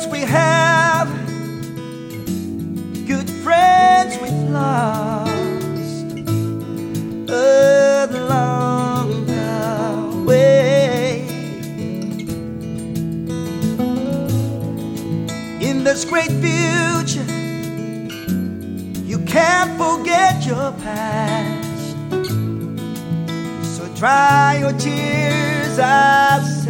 friends we have, good friends we've lost along the way. In this great future, you can't forget your past, so dry your tears, I've